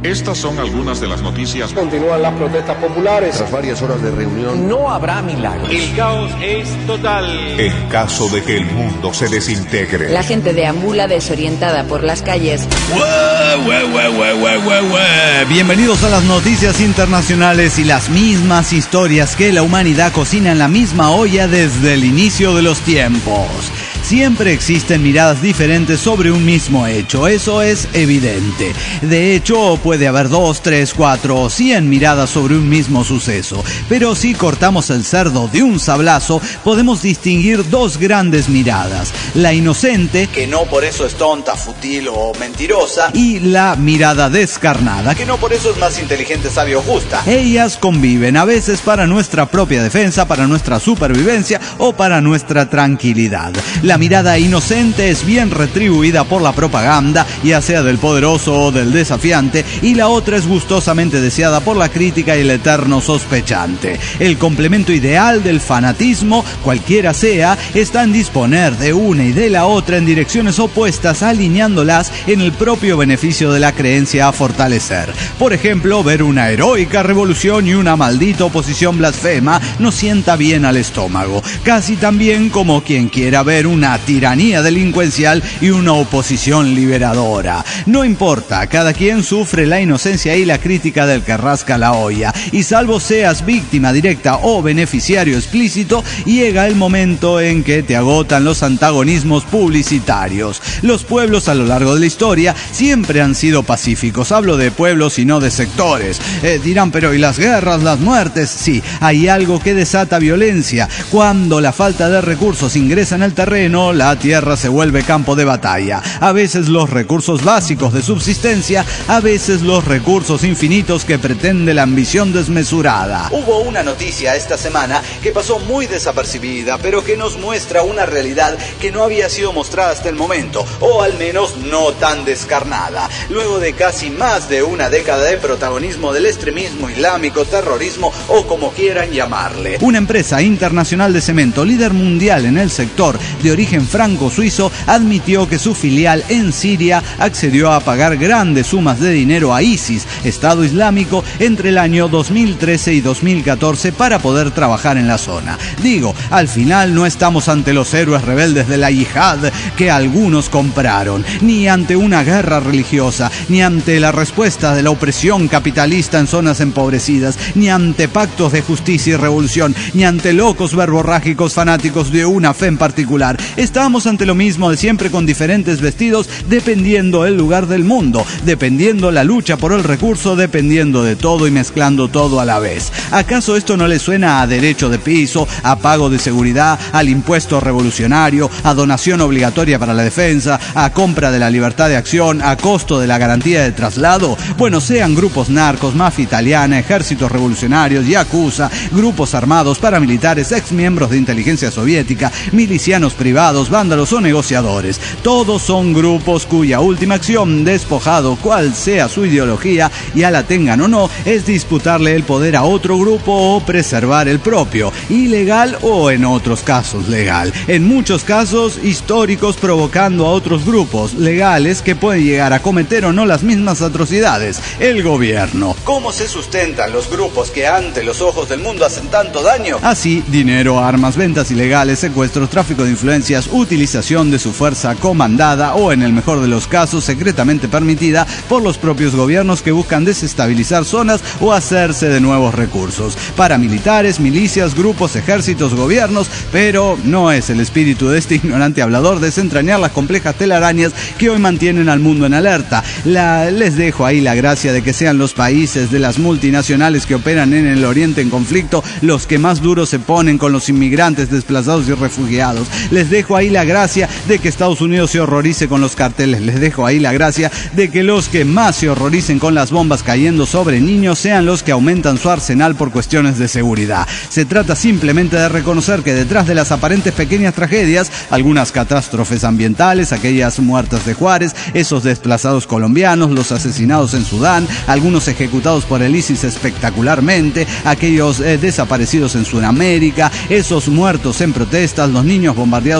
Estas son algunas de las noticias. Continúan las protestas populares. Tras varias horas de reunión, no habrá milagros. El caos es total. En caso de que el mundo se desintegre. La gente deambula desorientada por las calles. Bienvenidos a las noticias internacionales y las mismas historias que la humanidad cocina en la misma olla desde el inicio de los tiempos. Siempre existen miradas diferentes sobre un mismo hecho, eso es evidente. De hecho, puede haber 2, 3, 4 o 100 miradas sobre un mismo suceso. Pero si cortamos el cerdo de un sablazo, podemos distinguir dos grandes miradas. La inocente, que no por eso es tonta, fútil o mentirosa, y la mirada descarnada, que no por eso es más inteligente, sabia o justa. Ellas conviven, a veces para nuestra propia defensa, para nuestra supervivencia o para nuestra tranquilidad. La mirada inocente es bien retribuida por la propaganda, ya sea del poderoso o del desafiante, y la otra es gustosamente deseada por la crítica y el eterno sospechante. El complemento ideal del fanatismo, cualquiera sea, está en disponer de una y de la otra en direcciones opuestas, alineándolas en el propio beneficio de la creencia a fortalecer. Por ejemplo, ver una heroica revolución y una maldita oposición blasfema nos sienta bien al estómago, casi tan bien como quien quiera ver una tiranía delincuencial y una oposición liberadora. No importa, cada quien sufre la inocencia y la crítica del que rasca la olla, y salvo seas víctima directa o beneficiario explícito, llega el momento en que te agotan los antagonismos publicitarios. Los pueblos a lo largo de la historia siempre han sido pacíficos. Hablo de pueblos y no de sectores. Dirán, pero ¿y las guerras, las muertes? Sí, hay algo que desata violencia. Cuando la falta de recursos ingresa en el terreno, la tierra se vuelve campo de batalla. A veces los recursos básicos de subsistencia, a veces los recursos infinitos que pretende la ambición desmesurada. Hubo una noticia esta semana que pasó muy desapercibida, pero que nos muestra una realidad que no había sido mostrada hasta el momento, o al menos no tan descarnada. Luego de casi más de una década de protagonismo del extremismo islámico, terrorismo o como quieran llamarle, una empresa internacional de cemento, líder mundial en el sector, de origen franco-suizo, admitió que su filial en Siria accedió a pagar grandes sumas de dinero a ISIS, Estado Islámico, entre el año 2013 y 2014 para poder trabajar en la zona. Digo, al final no estamos ante los héroes rebeldes de la yihad que algunos compraron, ni ante una guerra religiosa, ni ante la respuesta de la opresión capitalista en zonas empobrecidas, ni ante pactos de justicia y revolución, ni ante locos verborrágicos fanáticos de una fe en particular. Estamos ante lo mismo de siempre, con diferentes vestidos dependiendo el lugar del mundo, dependiendo la lucha por el recurso, dependiendo de todo y mezclando todo a la vez. ¿Acaso esto no le suena a derecho de piso, a pago de seguridad, al impuesto revolucionario, a donación obligatoria para la defensa, a compra de la libertad de acción, a costo de la garantía de traslado? Bueno, sean grupos narcos, mafia italiana, ejércitos revolucionarios, yakuza, grupos armados, paramilitares, exmiembros de inteligencia soviética, milicianos privados, vándalos o negociadores. Todos son grupos cuya última acción, despojado cual sea su ideología, ya la tengan o no, es disputarle el poder a otro grupo o preservar el propio, ilegal o en otros casos legal. En muchos casos históricos, provocando a otros grupos legales que pueden llegar a cometer o no las mismas atrocidades. El gobierno. ¿Cómo se sustentan los grupos que ante los ojos del mundo hacen tanto daño? Así, dinero, armas, ventas ilegales, secuestros, tráfico de influencias, utilización de su fuerza comandada o, en el mejor de los casos, secretamente permitida por los propios gobiernos que buscan desestabilizar zonas o hacerse de nuevos recursos. Paramilitares, milicias, grupos, ejércitos, gobiernos, pero no es el espíritu de este ignorante hablador desentrañar las complejas telarañas que hoy mantienen al mundo en alerta. Les dejo ahí la gracia de que sean los países de las multinacionales que operan en el Oriente en conflicto los que más duros se ponen con los inmigrantes, desplazados y refugiados. Les dejo ahí la gracia de que Estados Unidos se horrorice con los carteles. Les dejo ahí la gracia de que los que más se horroricen con las bombas cayendo sobre niños sean los que aumentan su arsenal por cuestiones de seguridad. Se trata simplemente de reconocer que detrás de las aparentes pequeñas tragedias, algunas catástrofes ambientales, aquellas muertas de Juárez, esos desplazados colombianos, los asesinados en Sudán, algunos ejecutados por el ISIS espectacularmente, aquellos desaparecidos en Sudamérica, esos muertos en protestas, los niños bombardeados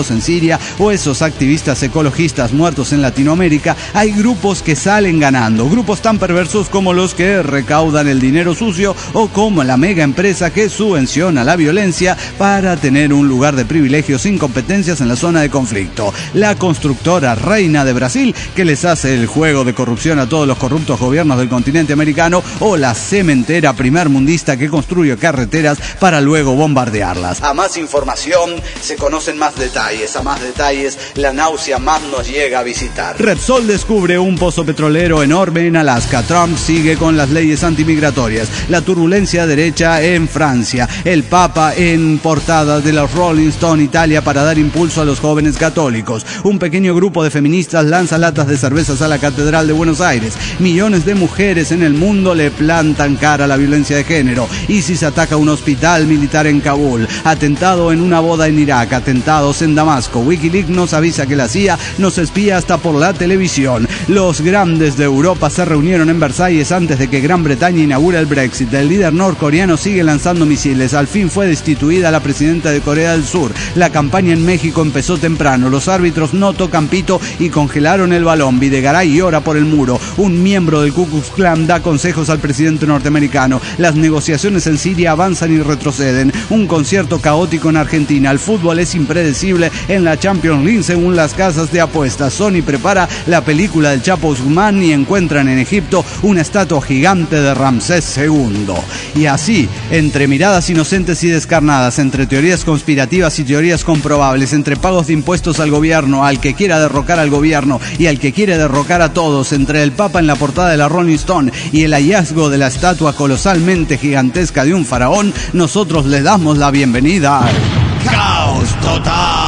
bombardeos en Siria o esos activistas ecologistas muertos en Latinoamérica, hay grupos que salen ganando, grupos tan perversos como los que recaudan el dinero sucio o como la mega empresa que subvenciona la violencia para tener un lugar de privilegios sin competencias en la zona de conflicto. La constructora Reina de Brasil, que les hace el juego de corrupción a todos los corruptos gobiernos del continente americano, o la cementera primermundista que construye carreteras para luego bombardearlas. A más información se conocen más detalles, a más detalles la náusea más nos llega a visitar. Repsol descubre un pozo petrolero enorme en Alaska. Trump sigue con las leyes antimigratorias. La turbulencia derecha en Francia. El Papa en portada de los Rolling Stone Italia para dar impulso a los jóvenes católicos. Un pequeño grupo de feministas lanza latas de cervezas a la Catedral de Buenos Aires. Millones de mujeres en el mundo le plantan cara a la violencia de género. ISIS ataca un hospital militar en Kabul. Atentado en una boda en Irak. Atentados en Damasco. Wikileaks nos avisa que la CIA nos espía hasta por la televisión. Los grandes de Europa se reunieron en Versalles antes de que Gran Bretaña inaugure el Brexit. El líder norcoreano sigue lanzando misiles. Al fin fue destituida la presidenta de Corea del Sur. La campaña en México empezó temprano. Los árbitros no tocan pito y congelaron el balón. Videgaray llora por el muro. Un miembro del Ku Klux Klan da consejos al presidente norteamericano. Las negociaciones en Siria avanzan y retroceden. Un concierto caótico en Argentina. El fútbol es impredecible en la Champions League según las casas de apuestas. Sony prepara la película del Chapo Guzmán y encuentran en Egipto una estatua gigante de Ramsés II. Y así, entre miradas inocentes y descarnadas, entre teorías conspirativas y teorías comprobables, entre pagos de impuestos al gobierno, al que quiera derrocar al gobierno y al que quiere derrocar a todos, entre el Papa en la portada de la Rolling Stone y el hallazgo de la estatua colosalmente gigantesca de un faraón, nosotros le damos la bienvenida al Caos Total.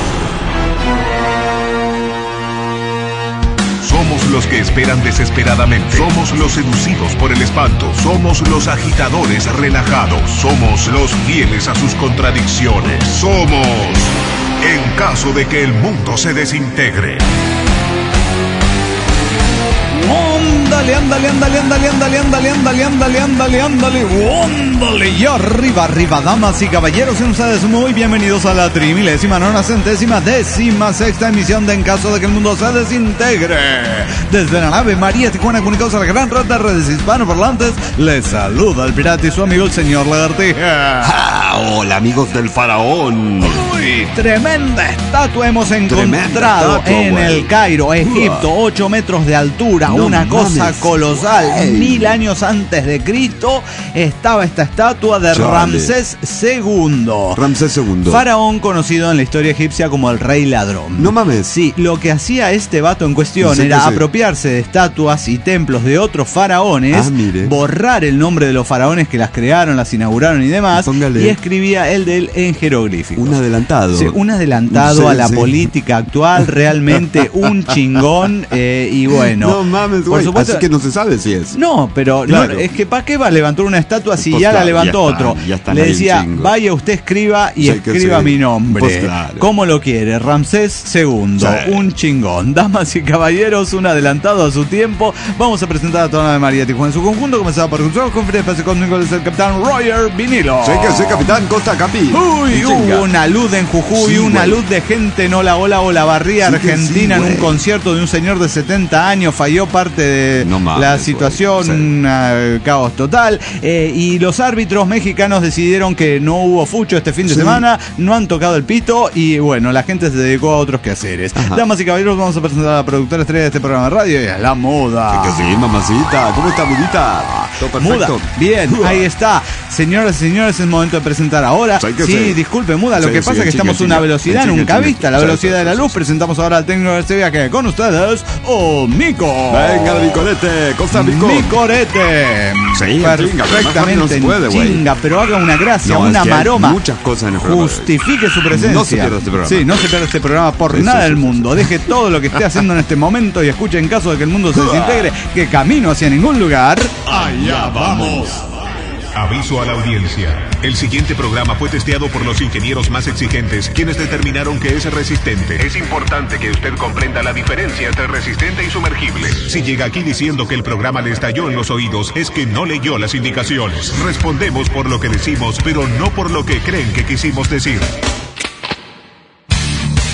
Somos los que esperan desesperadamente. Somos los seducidos por el espanto. Somos los agitadores relajados. Somos los fieles a sus contradicciones. Somos en caso de que el mundo se desintegre. Ándale, ándale, ándale, ándale, ándale, ándale, ándale, ándale, ándale, ándale, ándale, y arriba, arriba, damas y caballeros, sean ustedes muy bienvenidos a la 3.960ª emisión de En Caso de que el Mundo se Desintegre. Desde la nave María Tijuana, comunicados a la gran red de redes hispanoparlantes, les saluda el pirata y su amigo el señor Lagartija. Hola amigos del faraón. Uy, tremenda estatua hemos encontrado en el Cairo, Egipto, 8 metros de altura, No una cosa mames, colosal. güey. 1000 años antes de Cristo estaba esta estatua de Chale. Ramsés II. Ramsés II. Faraón conocido en la historia egipcia como el rey ladrón. No mames. Sí, lo que hacía este vato en cuestión Sí, era sí. apropiarse de estatuas y templos de otros faraones, mire. borrar el nombre de los faraones que las crearon, las inauguraron y demás, Póngale. y escribía el de él en jeroglíficos. Un adelantado. Sí, un adelantado Sí, a la sí. política actual, realmente un chingón, y bueno. No mames, por güey. supuesto. Así que no se sabe si es. No, pero Claro. no, es que ¿para qué va a levantar una estatua si Pues ya la claro, levantó ya está, otro? ya está Le ahí decía, el chingo. vaya usted escriba y Sí, que escriba sí. mi nombre. Pues claro. ¿Cómo lo quiere? Ramsés II, Sí. un chingón. Damas y caballeros, un adelantado a su tiempo. Vamos a presentar a toda la de María Tijuana en su conjunto, comenzado por su conferencia espacio conmigo es el capitán Roger Vinilo. Sé que soy capitán Costa Capi. Uy, Y chinga. hubo una luz en Jujuy, Sí, una güey. luz de gente en Hola Hola Hola Barría, Sí que Argentina, sí, en un güey. concierto de un señor de 70 años, falló parte de No mames, la güey. situación, Sí. un caos total, y los árbitros mexicanos decidieron que no hubo fucho este fin de Sí. semana, no han tocado el pito y bueno, la gente se dedicó a otros quehaceres. Ajá. Damas y caballeros, vamos a presentar a la productora estrella de este programa de radio y a la moda. Que sí, mamacita. ¿Cómo está, mudita? Todo perfecto. Muda, bien, ahí está. Señoras y señores, es momento de presentar ahora. Sí, que Sí, sí. disculpe, Muda, lo Sí, que sí, pasa es que chinga, estamos a chinga. una velocidad Chinga, nunca chinga. vista, la Sí, velocidad sí, de la sí, luz. sí. Presentamos ahora al técnico de este viaje con ustedes, Mico. Venga, el bicolete. Costa Mico. Micorete. Sí, chinga, pero más perfectamente rápido no se puede, güey. chinga, pero haga una gracia, No, es una que hay maroma. muchas cosas en el programa. Justifique su presencia. No se pierda este programa. Sí, no se pierda este programa por Sí, nada sí, del sí, mundo. Deje todo lo que esté haciendo en este momento y escuche en caso de que el mundo se desintegre, que camino hacia ningún lugar. Allá vamos. Aviso a la audiencia. El siguiente programa fue testeado por los ingenieros más exigentes, quienes determinaron que es resistente. Es importante que usted comprenda la diferencia entre resistente y sumergible. Si llega aquí diciendo que el programa le estalló en los oídos, es que no leyó las indicaciones. Respondemos por lo que decimos, pero no por lo que creen que quisimos decir.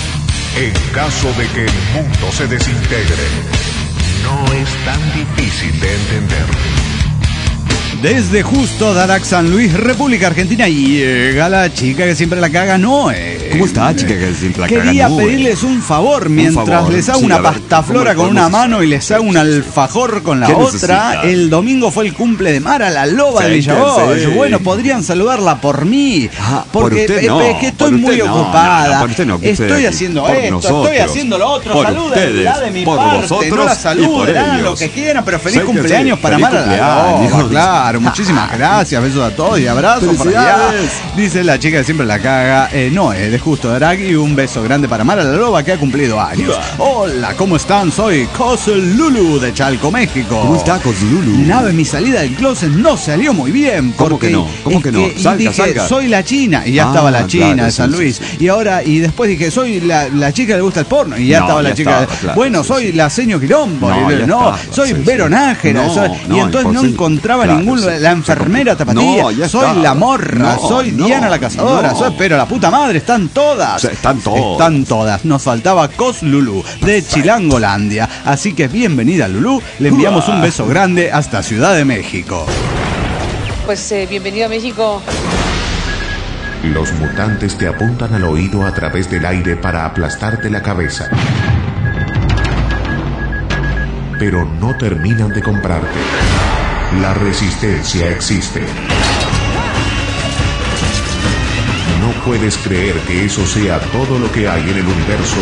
En caso de que el mundo se desintegre, no es tan difícil de entender. Desde justo Darac, San Luis, República Argentina, llega la chica que siempre la caga, Noé. ¿Cómo está, chica que siempre la caga? Quería pedirles un favor mientras les hago una pastaflora con una mano y les hago un alfajor con la otra. El domingo fue el cumple de Mara, la loba de Villagoy. Bueno, podrían saludarla por mí. Porque es que estoy muy ocupada. Estoy haciendo esto, estoy haciendo lo otro. Salúdenla de mi parte, no la saluden, hagan lo que quieran, pero feliz cumpleaños para Mara, la loba, claro. Muchísimas gracias, besos a todos y abrazos para allá. Dice la chica que siempre la caga, Noé, de Justo Drag, y un beso grande para Mara la Loba, que ha cumplido años. Hola, ¿cómo están? Soy Coslulu de Chalco, México. ¿Cómo está, Coslulu? Nave, mi salida del closet no salió muy bien. ¿Cómo que no? ¿Cómo que no? Salga. Soy la China, y ya estaba la China de San Luis. Y después dije, soy la chica que le gusta el porno, y ya estaba la chica. Bueno, soy la seño Quilombo. Soy Vero Nájera. Y entonces no encontraba ningún. La enfermera tapatía, soy la morra, soy Diana la cazadora, pero la puta madre, están todas. Están todas. Nos faltaba Cos Lulú de Chilangolandia. Así que bienvenida, Lulú. Le enviamos un beso grande hasta Ciudad de México. Pues bienvenido a México. Los mutantes te apuntan al oído a través del aire para aplastarte la cabeza. Pero no terminan de comprarte. La resistencia existe. No puedes creer que eso sea todo lo que hay en el universo.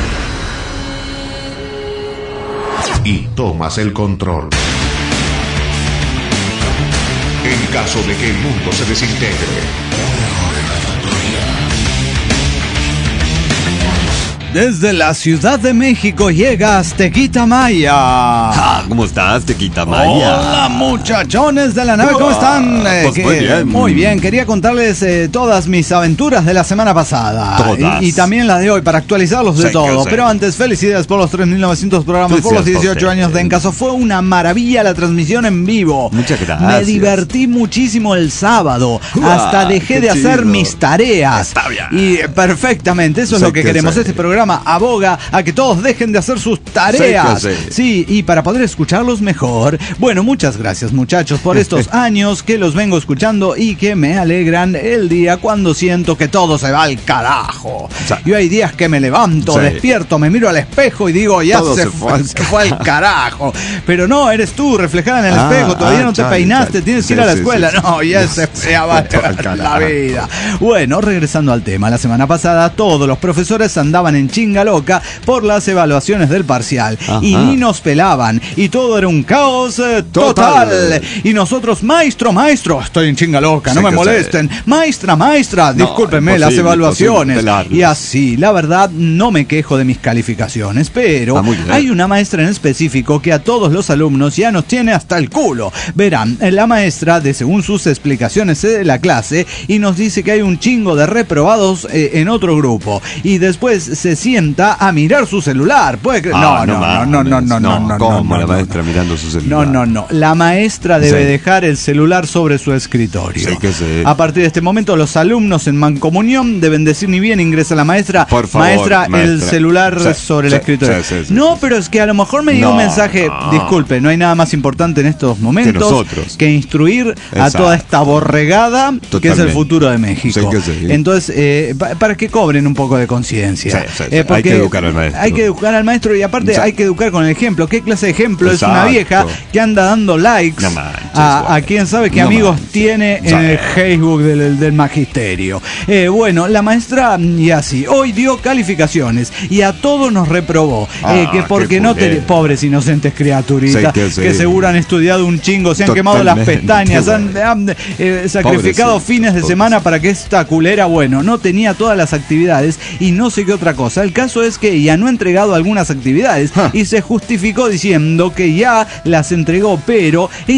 Y tomas el control. En caso de que el mundo se desintegre. Desde la Ciudad de México llega Aztequita Maya. ¿Cómo estás, Aztequita Maya? Hola, muchachones de la nave, ¿cómo están? Pues muy bien, quería contarles todas mis aventuras de la semana pasada. Todas. Y también las de hoy, para actualizarlos de todo. Pero antes, felicidades por los 3.900 programas, por los 18 años de En Caso. Fue una maravilla la transmisión en vivo. Muchas gracias. Me divertí muchísimo el sábado. Hasta dejé de hacer mis tareas. Está bien. Y perfectamente, eso es lo que queremos. Este programa aboga a que todos dejen de hacer sus tareas. Sí, y para poder escucharlos mejor. Bueno, muchas gracias, muchachos, por estos años que los vengo escuchando y que me alegran el día cuando siento que todo se va al carajo. Yo hay días que me levanto, despierto, me miro al espejo y digo, ya se fue al carajo. Pero no, eres tú reflejada en el espejo, todavía no te peinaste, tienes que ir a la escuela. No, ya se va la vida. Bueno, regresando al tema, la semana pasada todos los profesores andaban en chinga loca por las evaluaciones del parcial. Y ni nos pelaban. Y todo era un caos total. Y nosotros, maestro, estoy en chinga loca, no me molesten. Maestra, discúlpenme las evaluaciones. Y así, la verdad, no me quejo de mis calificaciones, pero hay una maestra en específico que a todos los alumnos ya nos tiene hasta el culo. Verán, la maestra, según sus explicaciones de la clase, y nos dice que hay un chingo de reprobados en otro grupo. Y después se sienta a mirar su celular. ¿Puede creer? No. ¿Cómo la maestra mirando su celular? No. La maestra debe dejar el celular sobre su escritorio. A partir de este momento, los alumnos en mancomunión deben decir ni bien ingresa la maestra. Por favor, maestra, el celular sobre el escritorio. No, pero es que a lo mejor me llegó un mensaje. Disculpe, no hay nada más importante en estos momentos que instruir a toda esta borregada que es el futuro de México. Entonces, para que cobren un poco de conciencia. Hay que educar al maestro. Hay que educar al maestro y aparte hay que educar con el ejemplo. ¿Qué clase de ejemplo? Es una vieja que anda dando likes a quién sabe qué amigos tiene en el Facebook del magisterio. Bueno, la maestra y así hoy dio calificaciones y a todos nos reprobó. Que porque no pobres inocentes criaturitas que seguro han estudiado un chingo, se han quemado las pestañas, han sacrificado fines de semana para que esta culera, bueno, no tenía todas las actividades y no sé qué otra cosa. El caso es que ella no ha entregado algunas actividades y se justificó diciendo que ya las entregó, pero ella no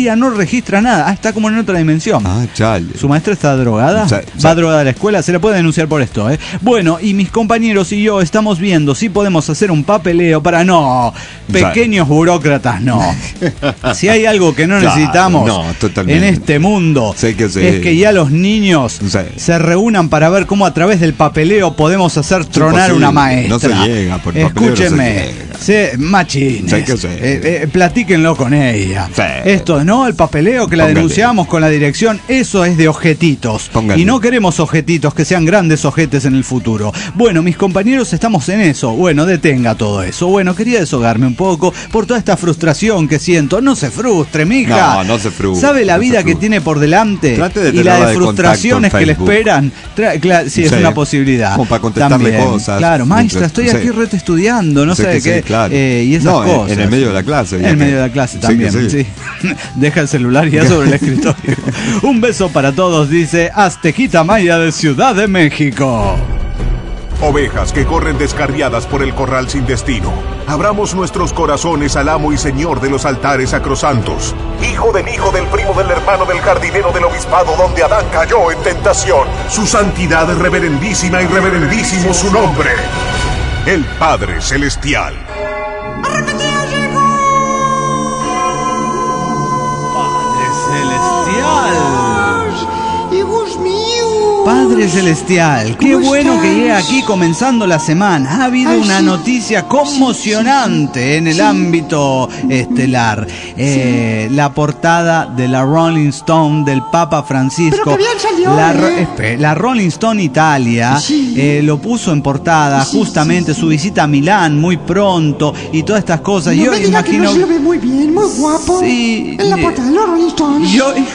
registra nada. Está como en otra dimensión. Chale. ¿Su maestra está drogada? ¿Va drogada a la escuela? Se la puede denunciar por esto, ¿eh? Bueno, y mis compañeros y yo estamos viendo si podemos hacer un papeleo para... No, pequeños burócratas, no. Si hay algo que no necesitamos en este mundo, es que ya los niños se reúnan para ver cómo a través del papeleo podemos hacer tronar una maestra. No se llega por papeleo. Escúchenme, machines, platíquenlo con ella. Esto, ¿no? El papeleo que la denunciamos con la dirección, eso es de ojetitos. Y no queremos ojetitos que sean grandes ojetes en el futuro. Bueno, mis compañeros estamos en eso. Bueno, detenga todo eso. Bueno, quería deshogarme un poco por toda esta frustración que siento. No se frustre, mija. No se frustre. ¿Sabe la vida que tiene por delante? Y la de frustraciones que le esperan. Sí, es una posibilidad. Como para contestarle también cosas. Claro, maestra, estoy aquí estudiando, no sé qué. Claro. Y esas cosas. En el medio de la clase. En el medio de la clase también, sí. Deja el celular ya sobre el escritorio. Un beso para todos, dice Aztejita Maya de Ciudad de México. Ovejas que corren descarriadas por el corral sin destino. Abramos nuestros corazones al amo y señor de los altares sacrosantos. Hijo del primo del hermano del jardinero del obispado donde Adán cayó en tentación. Su santidad es reverendísima y reverendísimo su nombre. El Padre Celestial. Padre Celestial, qué bueno que llegue aquí comenzando la semana. Ha habido una noticia conmocionante en el ámbito estelar. La portada de la Rolling Stone del Papa Francisco. Pero que bien salió, la Rolling Stone Italia lo puso en portada justamente su visita a Milán muy pronto y todas estas cosas. Yo me imagino que no se lo ve muy bien, muy guapo. Sí, en la portada de la Rolling Stone.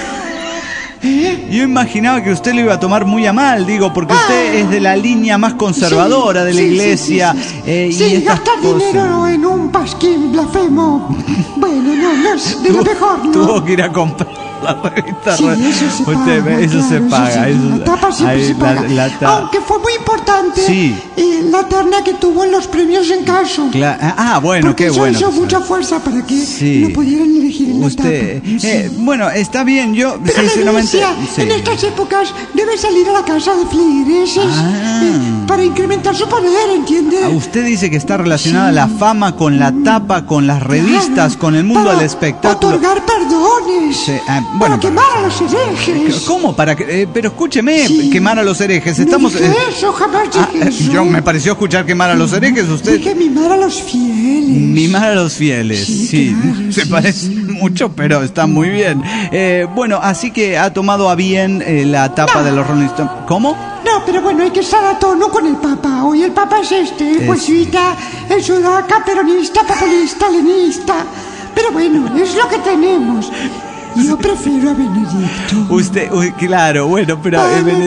Yo imaginaba que usted lo iba a tomar muy a mal, digo, porque usted es de la línea más conservadora de la iglesia. Y gastar dinero en un pasquín blasfemo. Bueno, no es de lo mejor, ¿no? Tuvo que ir a comprar la revista. Eso se paga. La tapa siempre se paga. Aunque fue muy importante la terna que tuvo en los premios en caso. Bueno, porque qué bueno. Porque hizo mucha fuerza para que lo pudieran elegir en la tapa. Bueno, está bien, yo pero sinceramente... En estas épocas debe salir a la casa de feligreses para incrementar su poder, ¿entiende? Usted dice que está relacionada la fama con la tapa, con las revistas, con el mundo del espectáculo. Otorgar perdones. Para quemar a los herejes. ¿Cómo? Pero escúcheme, quemar a los herejes. Estamos. No dije eso, jamás dije eso. Yo me pareció escuchar quemar a los herejes. Usted. Dije mimar a los fieles. Mimar a los fieles. Sí. Claro, se parece mucho, pero está muy bien. Bueno, así que ha tomado a bien la tapa de los Rolling Stones. ¿Cómo? No, pero bueno, hay que estar a tono con el Papa. Hoy el Papa es jesuita, es sudaca, peronista, populista, lenista. Pero bueno, es lo que tenemos. Yo prefiero a Benedicto. Claro, bueno, pero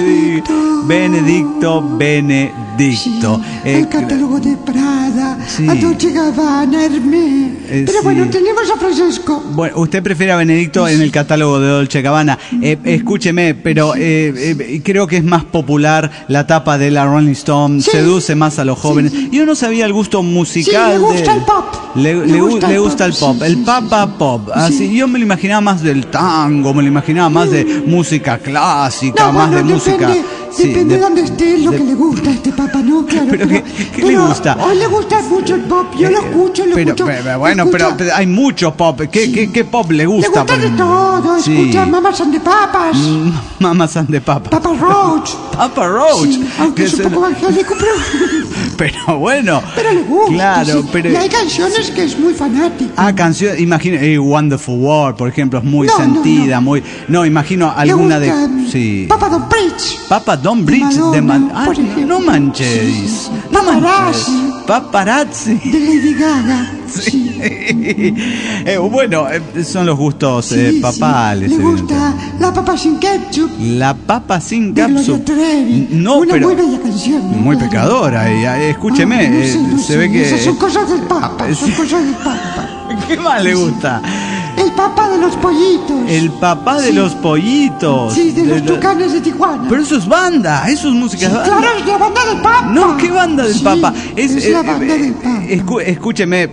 Benedicto. El catálogo de Prada, a Dolce Gabbana, Hermès. Pero bueno, tenemos a Francesco. Bueno, usted prefiere a Benedicto en el catálogo de Dolce Gabbana. Escúcheme, pero creo que es más popular la tapa de la Rolling Stone, seduce más a los jóvenes. Yo no sabía el gusto musical. Le gusta el pop. Le gusta el pop. El Papa Pop. Así, yo me lo imaginaba más del tango, me lo imaginaba más de música clásica, más de música. Depende de dónde esté, lo que le gusta a este Papa, ¿no? Claro. ¿Pero qué le gusta? Hoy le gusta mucho el pop, yo lo escucho, Bueno, pero hay mucho pop. ¿Qué pop le gusta? Le gusta de todo, escucha Mamas and the Papas. Mamas and the Papas. Papa Roach. Papa Roach. Sí, aunque es un poco evangélico, pero bueno. Pero le gusta. Claro, pero... Y hay canciones que es muy fanático. Canciones, imagino, Wonderful World, por ejemplo, es muy sentida, muy... No, imagino alguna le gusta, Papa Don't Preach. Papa Don't Preach de Madonna. No manches. Paparazzi. De Lady Gaga. Sí. Bueno, son los gustos papales. Le gusta la papa sin ketchup. La papa sin ketchup. No, una muy bella canción. Muy pecadora. Escúcheme, se ve que... Esas son cosas del Papa. ¿Qué más le gusta? El Papa de los pollitos. El papá de los pollitos. Sí, de los Tucanes de Tijuana. Pero eso es banda, eso es música de banda. Claro, es la banda del Papa. No, ¿qué banda del Papa? Es la banda del Papa. Escúcheme,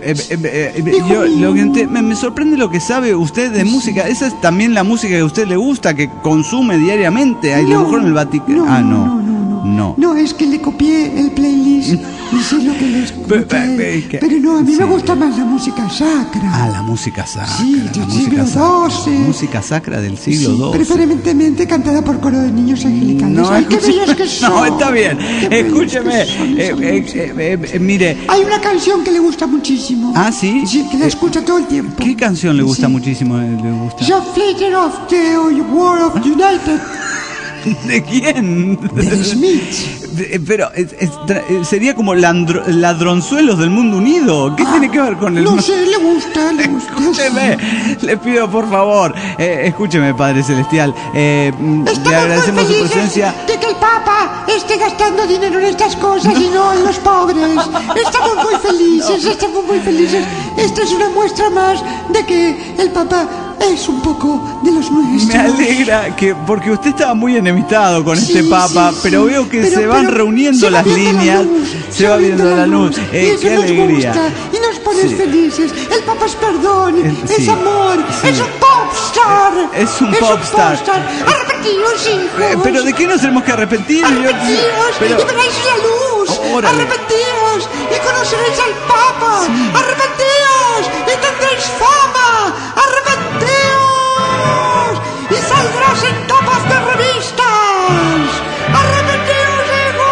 me sorprende lo que sabe usted de música. Esa es también la música que a usted le gusta, que consume diariamente. A lo mejor en el Vaticano. No, es que le copié el playlist y sé lo que les escuché. Pero no, a mí me gusta más la música sacra. Ah, la música sacra. Sí, del siglo XII. Música sacra del siglo XII. Preferentemente cantada por coro de niños angelicales. No, ¡ay, qué bellos que son! No, está bien. Escúcheme. Mire. Hay una canción que le gusta muchísimo. ¿Ah, sí? Sí, que la escucha todo el tiempo. ¿Qué canción le gusta muchísimo? The Flitter of the War of United. ¿De quién? De The Smiths. Pero sería como ladronzuelos del mundo unido. ¿Qué tiene que ver con el... No sé, le gusta. Escúcheme, le pido por favor, escúcheme, Padre Celestial. Le agradecemos su presencia. De que el Papa esté gastando dinero en estas cosas y no en los pobres. Estamos muy felices. Esta es una muestra más de que el Papa es un poco de los nuestros. Me alegra porque usted estaba muy enemistado con este Papa, pero veo que se van reuniendo las líneas, se va viendo la luz. Qué alegría. Gusta, y nos pone felices. El Papa es perdón, es amor, es un popstar. Es un popstar. Arrepentíos, hijos. Pero ¿de qué nos tenemos que arrepentir? Arrepentíos y veréis la luz. Órale. Arrepentíos y conoceréis al Papa. Arrepentíos y tendréis fama. Arrepentíos y saldrás en tapas de revistas. Arrepentíos,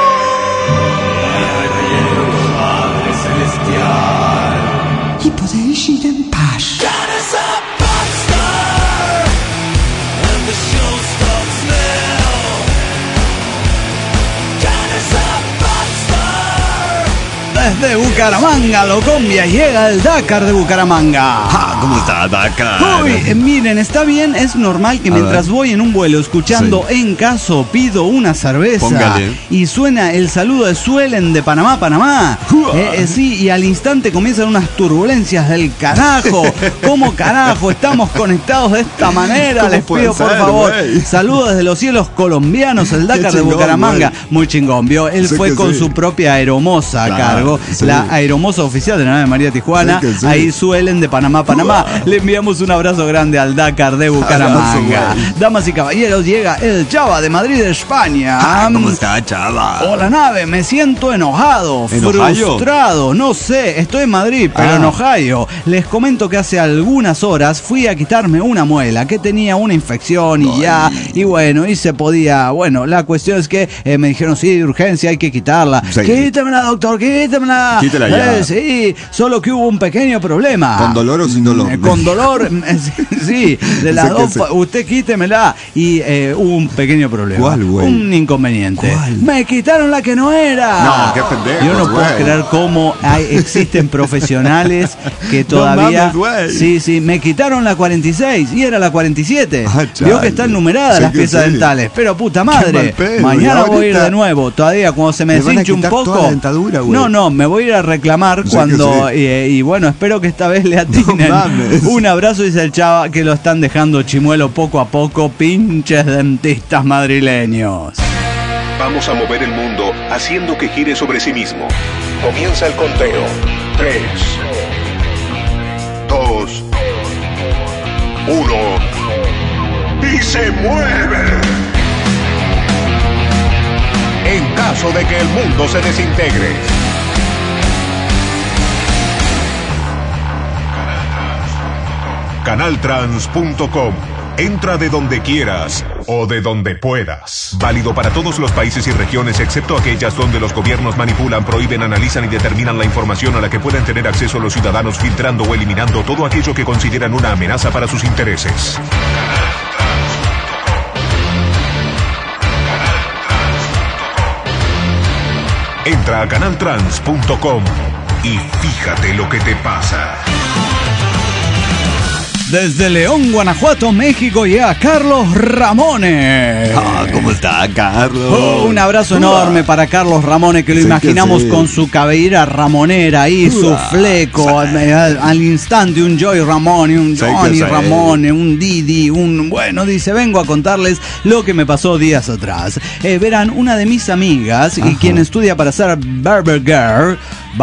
hijos. Padre Celestial. Y podéis ir en paz. Desde Bucaramanga, Locombia, llega el Dakar de Bucaramanga. ¿Cómo está Dakar? Uy, miren, está bien, es normal que mientras voy en un vuelo escuchando En Caso pido una cerveza. Póngale. Y suena el saludo de Suelen de Panamá. Sí, y al instante comienzan unas turbulencias del carajo. ¿Cómo carajo estamos conectados de esta manera? Les pido por favor. Saludos desde los cielos colombianos, el Dakar de Bucaramanga. Muy chingón, vio. Él fue con su propia aeromoza a cargo. La aeromoza oficial de la nave María Tijuana. Ahí Suelen de Panamá. Le enviamos un abrazo grande al Dakar de Bucaramanga. Damas y caballeros, llega el Chava de Madrid, España. ¿Cómo está, Chava? Hola, nave, me siento enojado, frustrado, no sé, estoy en Madrid, pero en Ohio. Les comento que hace algunas horas fui a quitarme una muela que tenía una infección y bueno, y se podía, bueno, la cuestión es que me dijeron, sí, de urgencia, hay que quitarla. Sí. Quítemela, doctor, quítemela. Quítela ya. Sí, solo que hubo un pequeño problema. ¿Con dolor o sin dolor? Con dolor, sí, de las dos, usted quítemela. Y hubo un pequeño problema. ¿Cuál, güey? Un inconveniente. ¿Cuál? Me quitaron la que no era. No, qué pendejo. Yo no puedo creer cómo existen profesionales que todavía... No mames, sí, me quitaron la 46 y era la 47. Vio que están numeradas las piezas dentales. Pero puta madre, mañana voy a ir de nuevo. Todavía cuando se me deshinche un poco... Toda la dentadura, no, me voy a ir a reclamar cuando... Y bueno, espero que esta vez le atinen. Un abrazo, dice el Chava, que lo están dejando chimuelo poco a poco, pinches dentistas madrileños. Vamos a mover el mundo haciendo que gire sobre sí mismo. Comienza el conteo. 3, 2, 1 y se mueve. En caso de que el mundo se desintegre. Canaltrans.com. Entra de donde quieras o de donde puedas. Válido para todos los países y regiones excepto aquellas donde los gobiernos manipulan, prohíben, analizan y determinan la información a la que pueden tener acceso los ciudadanos, filtrando o eliminando todo aquello que consideran una amenaza para sus intereses. Entra a canaltrans.com y fíjate lo que te pasa. Desde León, Guanajuato, México, llega Carlos Ramones. ¿Cómo está, Carlos? Un abrazo enorme para Carlos Ramones, que lo imaginamos con su cabellera ramonera y su fleco. Al instante, un Joy Ramone, un Johnny Ramone, un Didi, bueno, dice, vengo a contarles lo que me pasó días atrás. Verán, una de mis amigas, y quien estudia para ser barber girl,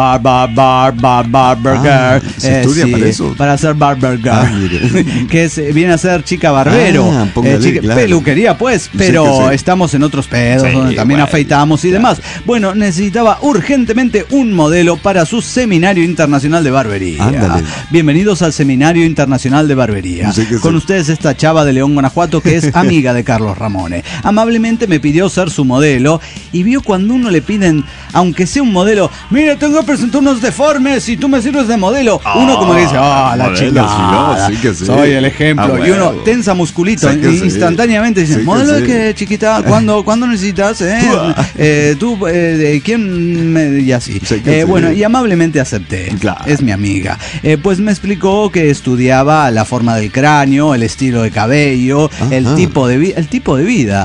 barber girl, ¿se estudia para eso? Para ser barber girl, que viene a ser chica barbero, peluquería pues, pero estamos en otros pedos donde también afeitamos y demás. Bueno, necesitaba urgentemente un modelo para su seminario internacional de barbería. Ándale. Bienvenidos al Seminario Internacional de Barbería. Con ustedes esta chava de León, Guanajuato, que es amiga de Carlos Ramones. Amablemente me pidió ser su modelo y vio cuando uno le piden, aunque sea un modelo, mira, tengo que presentar unos deformes y tú me sirves de modelo. Uno como dice, la chingada, soy el ejemplo. Y uno tensa musculito, instantáneamente dice, ¿modelo de qué, chiquita? ¿Cuándo necesitas? ¿Tú, quién? Y así. Bueno, y amablemente acepté. Es mi amiga. Pues me explicó que estudiaba la forma del cráneo, el estilo de cabello, el tipo de vida. El tipo de vida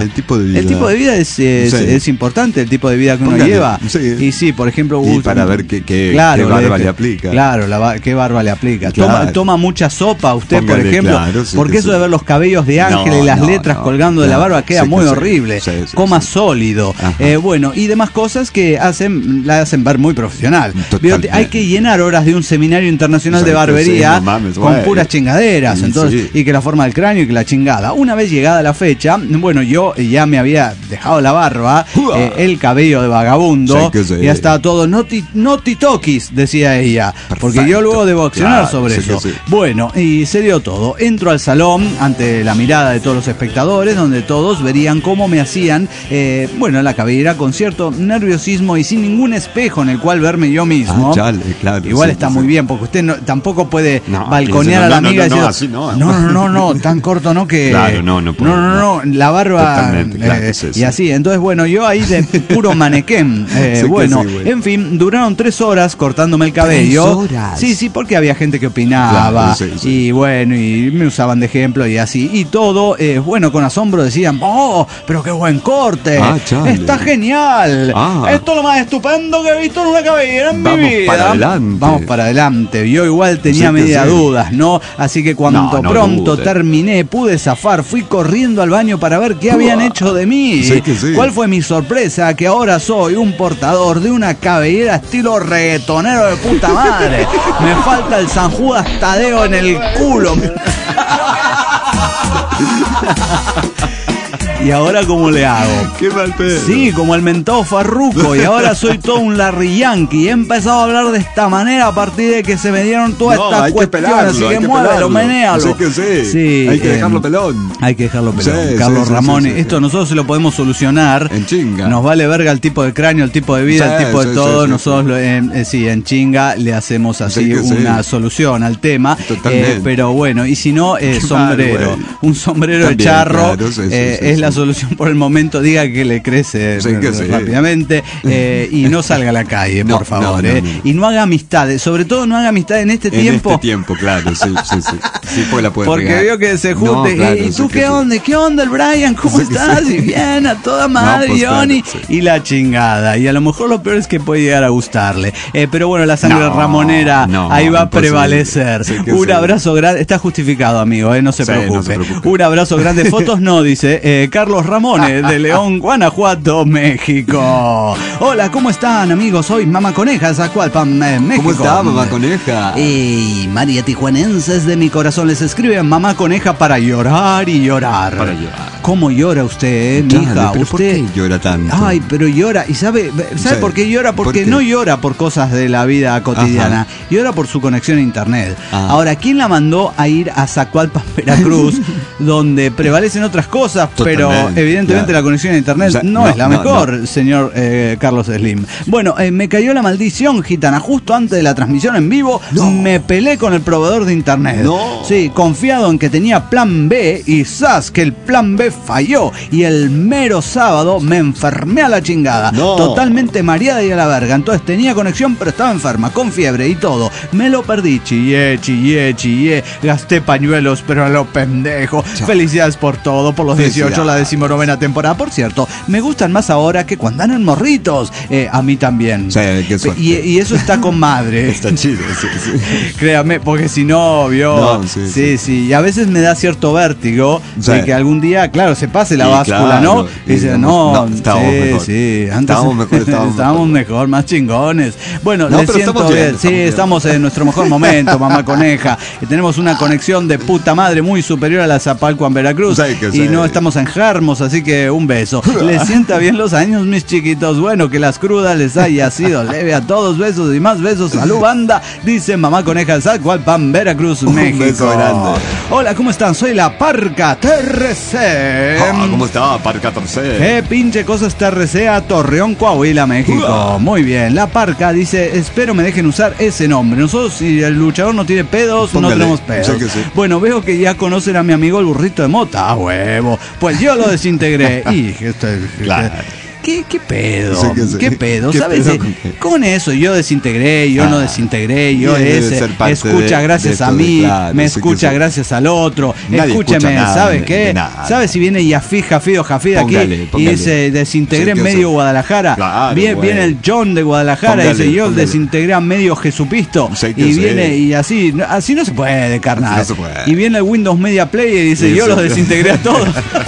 es importante, el tipo de vida que uno lleva. Y sí, por ejemplo, para ver qué barba le aplica. Claro, qué barba le aplica. Toma mucha sopa usted, por ejemplo, porque eso de ver los cabellos de ángel y las letras colgando de la barba queda muy horrible. Coma sólido. Bueno, y demás cosas que la hacen ver muy profesional. Hay que llenar horas de un seminario internacional de barbería con puras chingaderas, entonces, y que la forma del cráneo y que la chingada. Una vez llegada la fecha, bueno, yo ya me había dejado la barba, el cabello de vagabundo, ya estaba todo, no titoquis, decía ella, porque yo luego debo accionar sobre eso. Bueno, y se dio todo. Entro al salón ante la mirada de todos los espectadores, donde todos verían cómo me hacían, la cabellera con cierto nerviosismo y sin ningún espejo en el cual verme yo mismo. Igual está muy bien, porque usted tampoco puede balconear a la amiga diciendo, no, tan corto no que... No, la barba y así. Entonces, bueno, yo ahí de puro manequén. En fin, duraron 3 horas cortándome el cabello. 3 horas. Sí, porque había gente que opinaba. Y bueno, y me usaban de ejemplo y así. Y todo, con asombro decían, pero qué buen corte. Está genial. Esto es lo más estupendo que he visto en una cabellera en mi vida. Vamos para adelante. Yo igual tenía media dudas, ¿no? Así que cuando pronto terminé, pude zafar, fui corriendo al baño para ver qué habían hecho de mí. ¿Cuál fue mi sorpresa? Que ahora soy un portador de una cabellera estilo reggaetonero de puta madre. Me falta el San Judas Tadeo en el culo. ¿Y ahora cómo le hago? Qué mal pedo. Sí, como el mentado Farruko. Y ahora soy todo un Larry Yankee. He empezado a hablar de esta manera a partir de que se me dieron todas estas cuestiones. Así que muévelo, menéalo. Sí, hay que dejarlo pelón. Hay que dejarlo pelón. Carlos Ramones. Esto nosotros se lo podemos solucionar. En chinga. Nos vale verga el tipo de cráneo, el tipo de vida, el tipo de todo. Nosotros en chinga le hacemos así una solución al tema. Pero bueno, y si no, sombrero. Un sombrero de charro es la solución por el momento. Diga que le crece rápidamente y no salga a la calle, por favor. Y no haga amistades, sobre todo no haga amistades en este tiempo. En este tiempo, claro, sí, porque la puede porque regar. veo que se junte. ¿Y tú qué onda? ¿Qué onda, el Brian? ¿Cómo estás? Y bien, a toda madre, Johnny. Y la chingada. Y a lo mejor lo peor es que puede llegar a gustarle. Pero bueno, la sangre ramonera ahí va a prevalecer. Un abrazo grande. Está justificado, amigo, no se preocupe. Un abrazo grande. Fotos no, dice Carlos Ramones de León, Guanajuato, México. Hola, ¿cómo están, amigos? Soy Mamá Coneja, Zacualpan, México. ¿Cómo está, Mamá Coneja? Y María Tijuanenses de mi corazón les escribe Mamá Coneja para llorar y llorar. ¿Cómo llora usted, mija? ¿Pero por qué llora tanto? Ay, pero llora. ¿Y sabe por qué llora? Porque no llora por cosas de la vida cotidiana. Llora por su conexión a internet. Ahora, ¿quién la mandó a ir a Zacualpan, Veracruz, donde prevalecen otras cosas, pero evidentemente la conexión a internet no es la mejor, señor Carlos Slim? Bueno, me cayó la maldición gitana. Justo antes de la transmisión en vivo, me peleé con el proveedor de internet. Sí, confiado en que tenía plan B y ¡zas! Que el plan B falló y el mero sábado me enfermé a la chingada. No. Totalmente mareada y a la verga. Entonces tenía conexión, pero estaba enferma, con fiebre y todo. Me lo perdí, chillé. Gasté pañuelos, pero a lo pendejo. Felicidades por todo, por los 18, la 19ª temporada. Por cierto, me gustan más ahora que cuando eran morritos. A mí también. Sí, qué suerte. Y eso está con madre. Está chido, sí. Créame, porque si no, vio. No, sí. Y a veces me da cierto vértigo de Sí. que algún día, claro, se pase la báscula, claro, ¿no? Y dice, estábamos mejor. Sí, antes Estábamos mejor, más chingones. Bueno, No, le pero siento estamos bien. bien, Sí, estamos bien. estamos en nuestro mejor momento, mamá coneja. Y tenemos una conexión de puta madre muy superior a la Zapalco en Veracruz. Sí, que Y sí. no estamos en Hermos, así que un beso. Les sienta bien los años, mis chiquitos. Bueno, que las crudas les haya sido leve a todos. Besos y más besos. Salud, banda. Dice mamá coneja Zacualpan, Veracruz, México. beso grande. Hola, ¿cómo están? Soy la Parca TRC. ¿Cómo está? Par 14. ¿Qué pinche cosas TRC a Torreón, Coahuila, México? Muy bien. La Parca dice, espero me dejen usar ese nombre. Nosotros, si el luchador no tiene pedos, Póngale. no tenemos pedos. Sí que sí. Bueno, veo que ya conocen a mi amigo el burrito de mota. ¡Ah, huevo! Pues yo lo desintegré. Y Claro. ¿Qué pedo? Sí que sí. ¿Qué pedo? ¿Qué ¿Sabes? pedo con qué? Con eso, yo desintegré, yo no desintegré, yo debe ese. ser parte Escucha de gracias a esto de mí, claro, me sí que escucha sí. gracias al otro. Nadie Escúcheme, escucha nada ¿sabe de qué? nada. ¿Sabe si viene Jafid aquí Póngale. y dice desintegré Sí en que medio sí. Guadalajara? Claro, Viene güey. el John de Guadalajara y Póngale, dice yo póngale. desintegré a medio Jesupisto. Sí que Y sí. viene y así no se puede, carnal. No se puede. Y viene el Windows Media Player y dice Sí, yo sí. los desintegré a todos.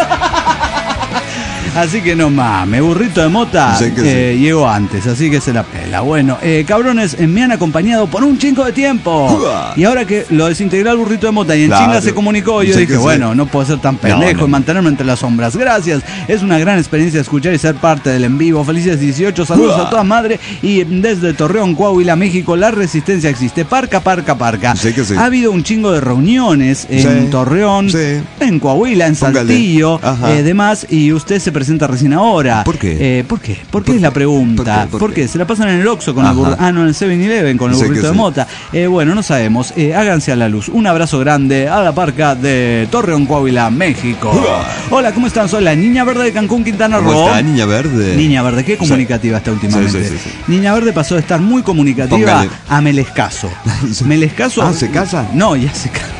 Así que no mames, burrito de mota Sí que sí. llegó antes, así que se la pela. Bueno, cabrones, me han acompañado por un chingo de tiempo. ¡Uah! Y ahora que lo desintegré al burrito de mota y en Claro. chinga se comunicó, yo Sí dije, que sí. bueno, no puedo ser tan pendejo No. y mantenerme entre las sombras. Gracias, es una gran experiencia escuchar y ser parte del en vivo. Felices 18, saludos ¡Uah! a toda madre. Y desde Torreón, Coahuila, México, la resistencia existe. Parca. Sí que sí. Ha habido un chingo de reuniones en Sí. Torreón, Sí. en Coahuila, en Póngale. Saltillo, Ajá. demás, y usted se presenta recién ahora. ¿Por qué? ¿Por qué? ¿Por qué es la pregunta? ¿Por qué? Se la pasan en el Oxxo con el Ajá. burrito. No, en el 7-Eleven con el Sí que burrito de sí. mota. Bueno, no sabemos. Háganse a la luz. Un abrazo grande a la Parca de Torreón, Coahuila, México. Hola, ¿cómo están? Soy la Niña Verde de Cancún, Quintana Roo. ¿Cómo está, Niña Verde? Niña Verde, qué comunicativa está últimamente. Sí. Niña Verde pasó de estar muy comunicativa Póngale. a Melescaso. Melescaso. Ah, ¿se casa? No, ya se casa.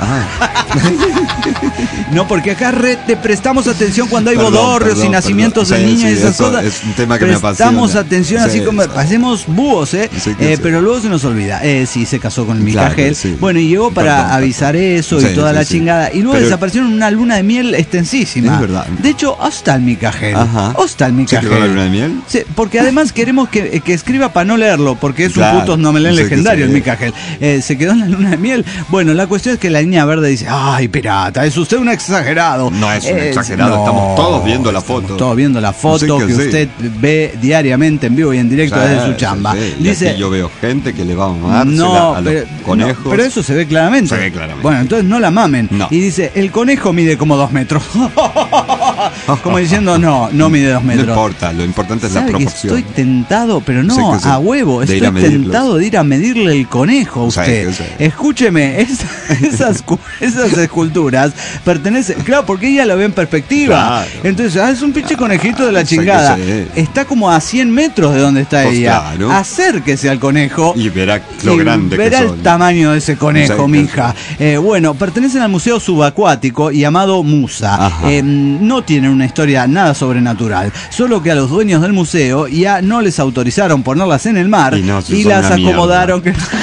No, porque acá te prestamos atención cuando hay bodorrios y nacimientos de niños y esas eso cosas. es un tema que me apasiona. Prestamos atención así Sí, como sí. hacemos búhos, Sí que sí. pero luego se nos olvida. Sí, se casó con el Claro, Micajel. sí. Bueno, y llegó para Perdón. avisar eso Sí, y toda sí, la sí. chingada. Y luego Pero- desaparecieron en una luna de miel extensísima. Es verdad. De hecho, hasta el Micajel. Ajá. Hasta el ¿Se Micajel. quedó la luna de miel? Sí, porque además queremos que escriba para no leerlo, porque es Claro, un puto nomelén sí que legendario sí. el Micajel. Se quedó en la luna de miel. Bueno, la cuestión es que la Niña Verde dice, ay, pirata, es usted un exagerado. No es un exagerado, estamos todos viendo la foto. Estamos todos viendo la foto Sí que que sí. usted ve diariamente en vivo y en directo desde su chamba. Sí. Y Dice, aquí yo veo gente que le va a mamar no, a los pero, conejos. no, pero eso se ve claramente. Se ve claramente. Bueno, entonces no la mamen. No. Y dice, el conejo mide como 2 metros. Como diciendo, no mide 2 metros. No importa, lo importante es la ¿Sabe que proporción. estoy tentado, pero no Sí que sí. a huevo, De ir estoy a medirlos. tentado de ir a medirle el conejo a Sí, usted. que sí. Escúcheme, esas esculturas pertenecen, claro, porque ella lo ve en perspectiva. Claro. Entonces, es un pinche conejito de la Sí que chingada. sí. Está como a 100 metros de donde está Pues ella. claro. Acérquese al conejo. Y verá lo y grande que verá son. el tamaño de ese conejo, Sí, que mija. Bueno, pertenecen al Museo Subacuático llamado Musa. Ajá. No tienen una historia nada sobrenatural, solo que a los dueños del museo ya no les autorizaron ponerlas en el mar Y no, si y son las una mierda. acomodaron.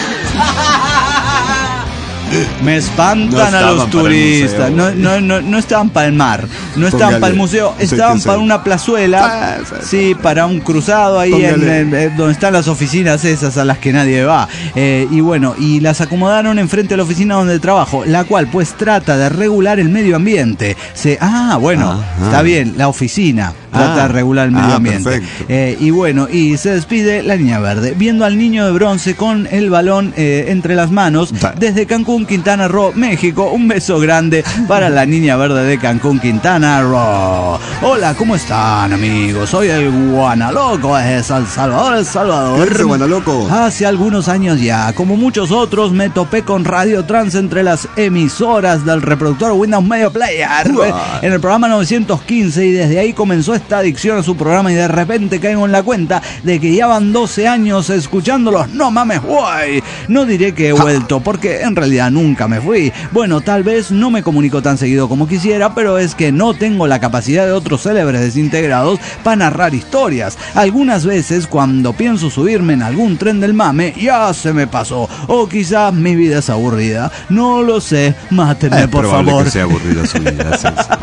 Me espantan No a estaban los para el turistas. museo. No estaban para el mar, no estaban Póngale. para el museo, Sí, estaban que para sí. una plazuela, sí, para un cruzado ahí Póngale. donde están las oficinas esas a las que nadie va. Y bueno, y las acomodaron enfrente de la oficina donde trabajo, la cual pues trata de regular el medio ambiente. Bueno, Ajá. está bien, la oficina. trata de regular el medio ambiente. Y bueno, y se despide la Niña Verde, viendo al niño de bronce con el balón entre las manos desde Cancún, Quintana Roo, México. Un beso grande para la Niña Verde de Cancún, Quintana Roo. Hola, ¿cómo están, amigos? Soy el Guanaloco de San Salvador, El Salvador. ¿Qué es Guanaloco? Hace algunos años ya, como muchos otros, me topé con Radio Trans entre las emisoras del reproductor Windows Media Player en el programa 915, y desde ahí comenzó esta adicción a su programa, y de repente caigo en la cuenta de que ya van 12 años escuchándolos. No mames, guay. No diré que he vuelto, porque en realidad nunca me fui. Bueno, tal vez no me comunico tan seguido como quisiera, pero es que no tengo la capacidad de otros célebres desintegrados para narrar historias. Algunas veces cuando pienso subirme en algún tren del mame, ya se me pasó. O quizás mi vida es aburrida. No lo sé. Mátenme, por favor. Que sea aburrida su vida.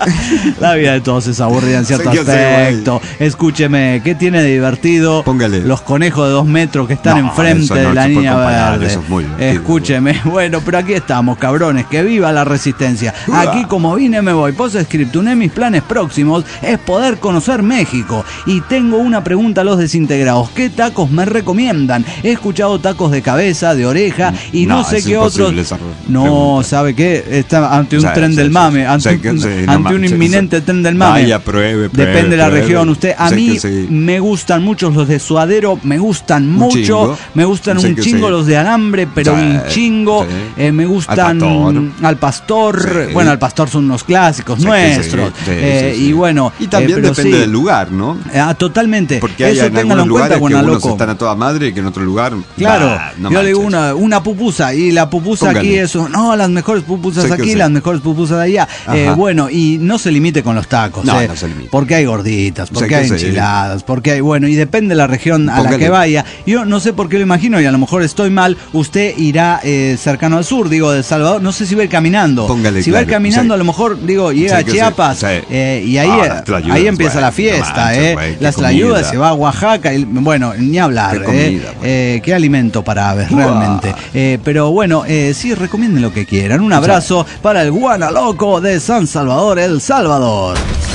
La vida de todos es aburrida en cierto aspecto. Escúcheme, ¿qué tiene de divertido? Póngale los conejos de 2 metros que están enfrente de la Niña Verde. Escúcheme, bueno, pero aquí estamos, cabrones, que viva la resistencia. Aquí como vine me voy. Postscript, uno de mis planes próximos es poder conocer México, y tengo una pregunta a los desintegrados: ¿qué tacos me recomiendan? He escuchado tacos de cabeza, de oreja, y no sé qué otros. No, ¿sabe qué? Está ante un tren del mame, ante un inminente tren del mame. Vaya, pruebe, depende de la región. Usted, a mí me gustan mucho los de suadero, me gustan mucho, me gustan un chingo los de alambre, pero un chingo. Me gustan al pastor. Bueno, al pastor son unos clásicos nuestros. Y bueno, y también depende del lugar, ¿no? Totalmente. Porque hay en algunos lugares que unos están a toda madre y que en otro lugar. Claro, yo le digo una pupusa, y la pupusa aquí es las mejores pupusas aquí, las mejores pupusas de allá. Bueno, y no se limite con los tacos, no se limite. Porque hay gorditas, porque hay enchiladas, porque hay, bueno, y depende de la región a la que vaya. Yo no sé por qué lo imagino, y a lo mejor estoy mal. Usted irá cercano al sur, digo, de El Salvador, no sé si va a ir caminando. Si va a ir caminando, a lo mejor, digo, llega a Chiapas, y ahí empieza la fiesta, las tlayudas, se va a Oaxaca, y, bueno, ni hablar, qué alimento para aves, realmente. Pero bueno, sí, recomienden lo que quieran. Un abrazo para el Guanaloco de San Salvador, El Salvador.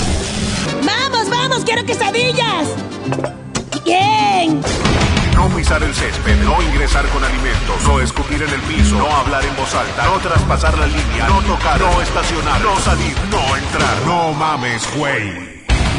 ¡Vamos, quiero quesadillas! ¡Bien! No pisar el césped, no ingresar con alimentos, no escupir en el piso, no hablar en voz alta, no traspasar la línea, no tocar, no estacionar, no salir, no entrar. No mames, güey.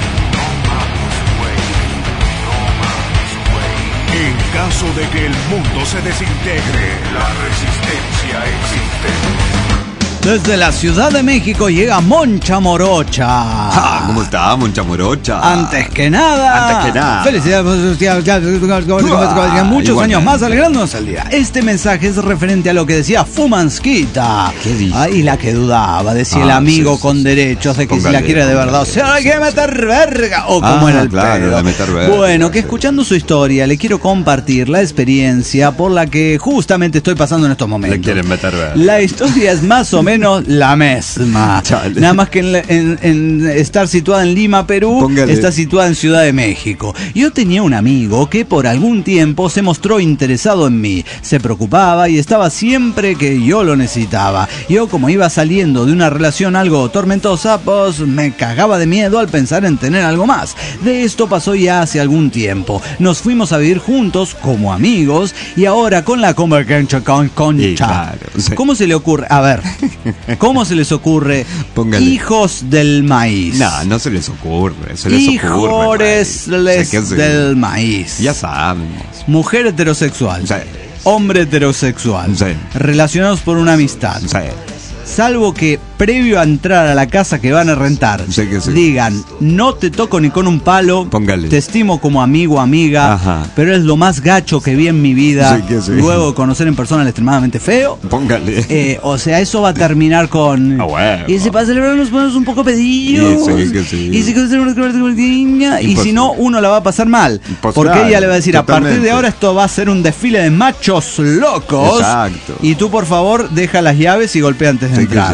En caso de que el mundo se desintegre, la resistencia existe. Desde la Ciudad de México llega Moncha Morocha. ¿Cómo está, Moncha Morocha? Antes que nada. Felicidades, muchos años más alegrándonos el día. Este mensaje es referente a lo que decía Fumansquita. ¿Qué dijo? Y la que dudaba de si el amigo con derechos, de que si la quiere de verdad, o sea, hay que meter verga. O como era el pedo. Bueno, que escuchando su historia, le quiero compartir la experiencia por la que justamente estoy pasando en estos momentos. Le quieren meter verga. La historia es más o menos la misma. Chale. Nada más que en estar situada en Lima, Perú, está situada en Ciudad de México. Yo tenía un amigo que por algún tiempo se mostró interesado en mí, se preocupaba y estaba siempre que yo lo necesitaba. Yo, como iba saliendo de una relación algo tormentosa, pues me cagaba de miedo al pensar en tener algo más. De esto pasó ya hace algún tiempo. Nos fuimos a vivir juntos como amigos, y ahora con la concha. Claro, sí. ¿Cómo se le ocurre? A ver, ¿cómo se les ocurre? Hijos del maíz. No se les ocurre. Hijos del maíz. Ya saben. Mujer heterosexual. Sí. Hombre heterosexual. Sí. Relacionados por una amistad. Sí. Salvo que previo a entrar a la casa que van a rentar, digan, no te toco ni con un palo, te estimo como amigo, amiga, pero es lo más gacho que vi en mi vida, luego de conocer en persona al extremadamente feo. O sea, eso va a terminar con... Y si para celebrar nos ponemos un poco pedillos. Y si no, uno la va a pasar mal. Porque ella le va a decir, totalmente. A partir de ahora esto va a ser un desfile de machos locos. Exacto. Y tú, por favor, deja las llaves y golpea antes de entrar.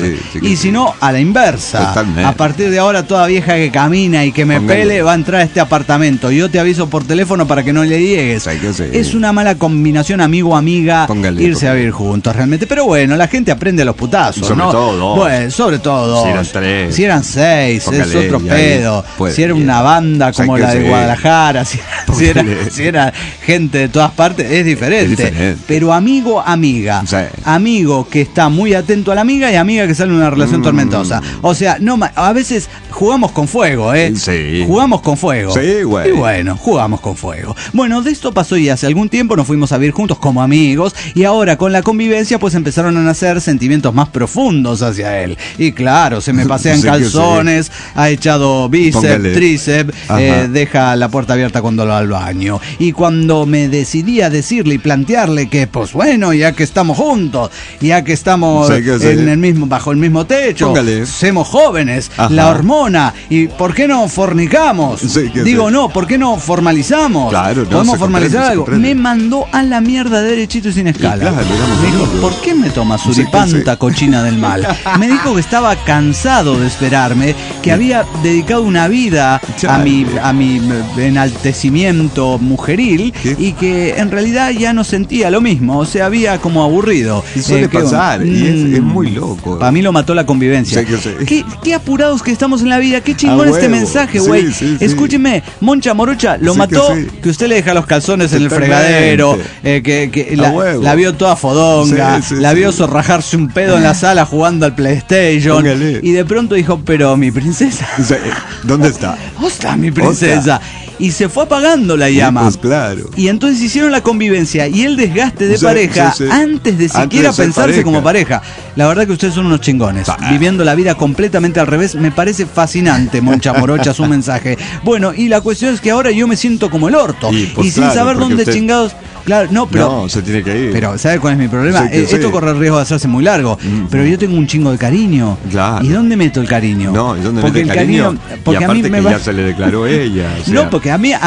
y si no, a la inversa. Totalmente. A partir de ahora, toda vieja que camina y que me pele va a entrar a este apartamento. Yo te aviso por teléfono para que no le llegues. Es una mala combinación amigo-amiga irse a vivir juntos realmente. Pero bueno, la gente aprende a los putazos, sobre ¿no? todo. Bueno, sobre todo. Si eran 3. Si eran 6, es otro pedo. Si era una banda como la de Guadalajara, si era gente de todas partes, es diferente. Pero amigo, amiga. Sí. Amigo que está muy atento a la amiga y amiga que sale en una relación tormentosa. O sea, no, a veces jugamos con fuego, ¿eh? Sí. Jugamos con fuego. Sí, güey. Y bueno, jugamos con fuego. Bueno, de esto pasó y hace algún tiempo nos fuimos a vivir juntos como amigos y ahora con la convivencia pues empezaron a nacer sentimientos más profundos hacia él. Y claro, se me pasean calzones, ha echado bíceps, tríceps, deja la puerta abierta cuando va al baño. Y cuando me decidí a decirle y plantearle que pues bueno, ya que estamos juntos, ya que estamos en el mismo, bajo el mismo techo, somos jóvenes, la hormona, y ¿por qué no fornicamos? No, ¿por qué no formalizamos? Claro, podemos formalizar algo. Me mandó a la mierda derechito y sin escala. Me dijo, ¿por qué me tomas suripanta, cochina del mal? Me dijo que estaba cansado de esperarme, que había dedicado una vida a mi enaltecimiento mujeril y que en realidad ya no sentía lo mismo, o sea, había como aburrido. Y suele pasar, y es muy loco. Para mí lo mató la convivencia. Qué apurados que estamos en la vida, qué chingón este mensaje, güey. Escúcheme, Moncha Morocha, lo mató que usted le deja los calzones en el fregadero, que la vio toda fodonga, la vio zorrajarse un pedo en la sala jugando al PlayStation, y de pronto dijo, pero mi princesa, ¿dónde está? ¡Ostras, mi princesa! Y se fue apagando la llama. Pues claro. Y entonces hicieron la convivencia y el desgaste de pareja antes de siquiera pensarse como pareja. La verdad que ustedes son unos chingones. Viviendo la vida completamente al revés. Me parece fascinante, Moncha Morocha, su mensaje. Bueno, y la cuestión es que ahora yo me siento como el orto. Y sin saber dónde chingados... Claro, no, se tiene que ir. Pero, ¿sabe cuál es mi problema? Esto corre el riesgo de hacerse muy largo. Pero yo tengo un chingo de cariño. Claro. ¿Y dónde meto el cariño? No, ¿y dónde meto el cariño? Porque y aparte a mí ya se le declaró ella. O sea, no, porque a mí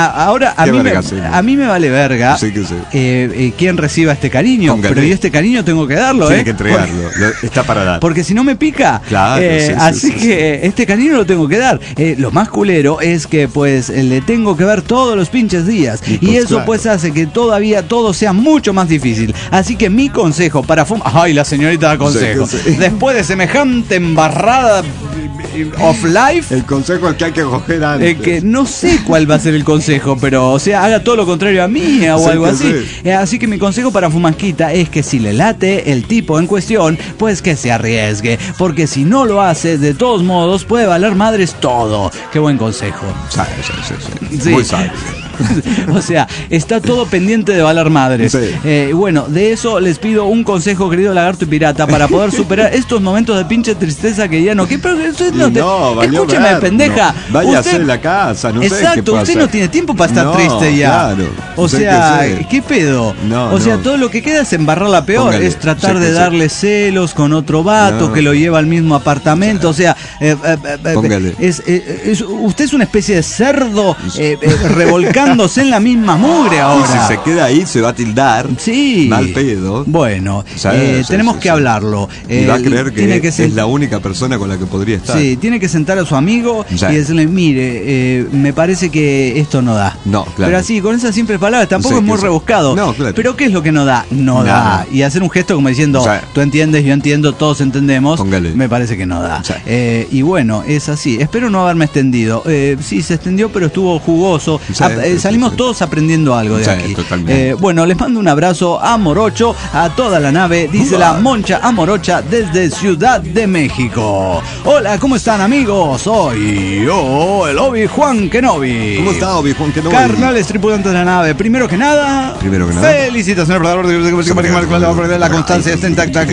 a mí me vale verga quién reciba este cariño. Pero yo este cariño tengo que darlo, Tiene que entregarlo. Está para dar. Porque si no me pica. Claro. Así que este cariño lo tengo que dar. Lo más culero es que pues le tengo que ver todos los pinches días. Y eso pues hace que todavía todo sea mucho más difícil. Así que mi consejo para fumar... ¡Ay, la señorita da consejo! Después de semejante embarrada of life... El consejo es que hay que coger antes. Que no sé cuál va a ser el consejo, pero, o sea, haga todo lo contrario a mí o algo así. Así que mi consejo para Fumasquita es que si le late el tipo en cuestión, pues que se arriesgue. Porque si no lo hace, de todos modos, puede valer madres todo. ¡Qué buen consejo! Sí. Muy sabio. O sea, está todo pendiente de valer madres. Bueno, de eso les pido un consejo, querido lagarto y pirata, para poder superar estos momentos de pinche tristeza que ya no... Escúcheme, pendeja. Vaya a hacer la casa, no sé. Exacto, usted no tiene tiempo para estar triste ya. Claro. O sea, ¿qué pedo? O sea, todo lo que queda es embarrarla peor. Es tratar de darle celos con otro vato que lo lleva al mismo apartamento. O sea, usted es una especie de cerdo revolcándose en la misma mugre ahora. Y si se queda ahí se va a tildar. Sí. Mal pedo. Bueno, tenemos que hablarlo. Y va a creer que es la única persona con la que podría estar. Sí, tiene que sentar a su amigo y decirle, mire, me parece que esto no da. No, claro. Pero así, con esas simples palabras, tampoco es muy rebuscado. No, claro. Pero ¿qué es lo que no da? No da. Y hacer un gesto como diciendo, tú entiendes, yo entiendo, todos entendemos. Me parece que no da. Y bueno, es así. Espero no haberme extendido. Sí, se extendió, pero estuvo jugoso. Salimos todos aprendiendo algo de aquí. Bueno, les mando un abrazo a Morocho, a toda la nave, dice la Moncha Amorocha desde Ciudad de México. Hola, ¿cómo están, amigos? Soy yo, el Obi-Wan Kenobi. ¿Cómo está, Obi-Wan Kenobi? Carnales tripulantes de la nave, primero que nada, felicitaciones por la constancia está intacta,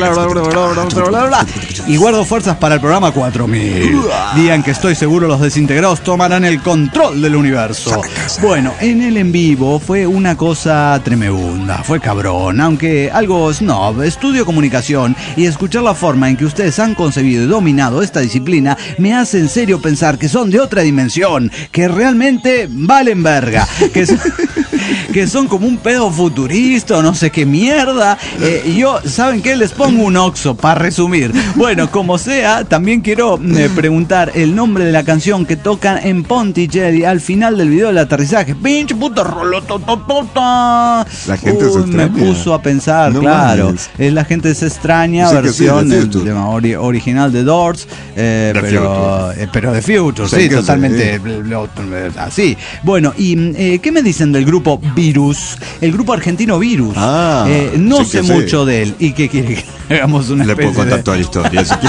y guardo fuerzas para el programa 4000. Día en que estoy seguro los desintegrados tomarán el control del universo. Bueno, en el en vivo fue una cosa tremenda, fue cabrón, aunque algo snob. Estudio comunicación y escuchar la forma en que ustedes han concebido y dominado esta disciplina me hace en serio pensar que son de otra dimensión, que realmente valen verga, que son como un pedo futurista o no sé qué mierda. Y yo, ¿saben qué? Les pongo un Oxxo para resumir. Bueno, como sea, también quiero preguntar el nombre de la canción que tocan en Ponticelli al final del video del aterrizaje. Pinche puta rolototota. La gente se extraña. Me puso a pensar, no claro. Es La gente se extraña, sí, versión sí, original de Doors, pero de Future, sí, totalmente así. Bueno, y ¿qué me dicen del grupo Virus? El grupo argentino Virus. No sé mucho de él. ¿Y qué quiere que hagamos una especie? Le puedo contar toda la historia, si